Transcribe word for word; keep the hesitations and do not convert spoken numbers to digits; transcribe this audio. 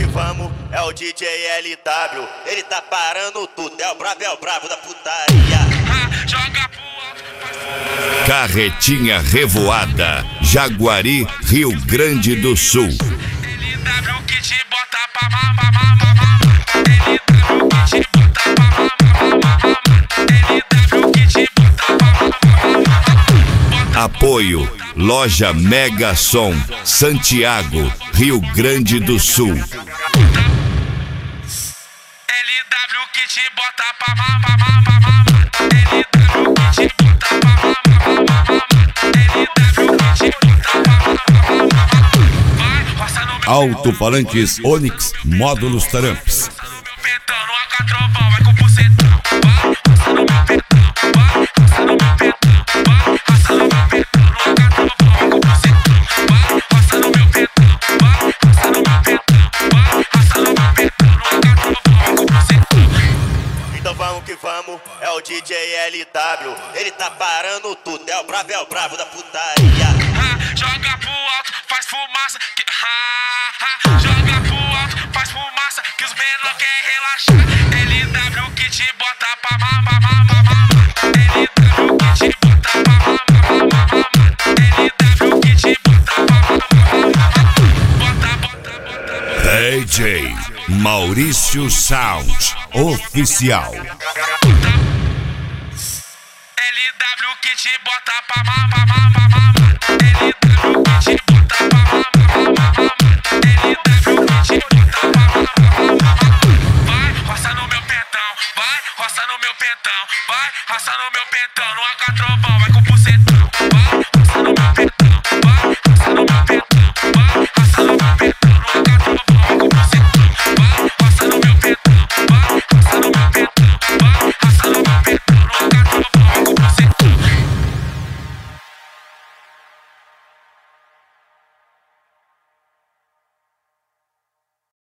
que vamos, é o D J L W. Ele tá parando tudo, é o brabo, é o brabo da putaria. Joga pro alto, faz fumaça. Carretinha Revoada, Jaguari, Rio Grande do Sul. L W que te bota pra mamar, mamar, mamar. L W que te bota pra mamar, mamar. L W que te bota pra mamar, mamar. Apoio Loja Mega Som, Santiago, Rio Grande do Sul. L W que te bota pra mamar, mamar, mamar. L W que te bota pra mamar, mamar. L W que te bota pra mamar, mamar. Vai, roça no meu Alto-falantes Onix Módulos Tramps. meu pentão, no A K Trovão, vai com bucetão. Vai, roça no meu pentão. Vai, roça no meu pentão. Vai, roça no meu pentão, no A K Trovão, vai com bucetão. Vai, roça no meu pentão. Vai, roça no meu pentão. Vai, roça no meu pentão, no A K Trovão, vai com bucetão. Então vamos que vamos, é o D J L W. Ele tá parando tudo, é o brabo, é o brabo da putaria. Ha, joga pro alto, faz fumaça. Que, ha, ha, joga pro alto, faz fumaça. Que os menor quer relaxar. L W que te bota pra mamar, mamar, mamar. L W que te bota pra mamar, mamar. L W que te bota pra mamar, mamar. Bota, bota, bota, bota. D J Maurício Sound Oficial. L W que te bota pra mamar, mamar, mamar. L W que te bota pra mamar, mamar. L W que te bota pra mamar, mamar. Vai, roça no meu pentão. Vai, roça no meu pentão. Vai, roça no meu pentão. No A K Trovão.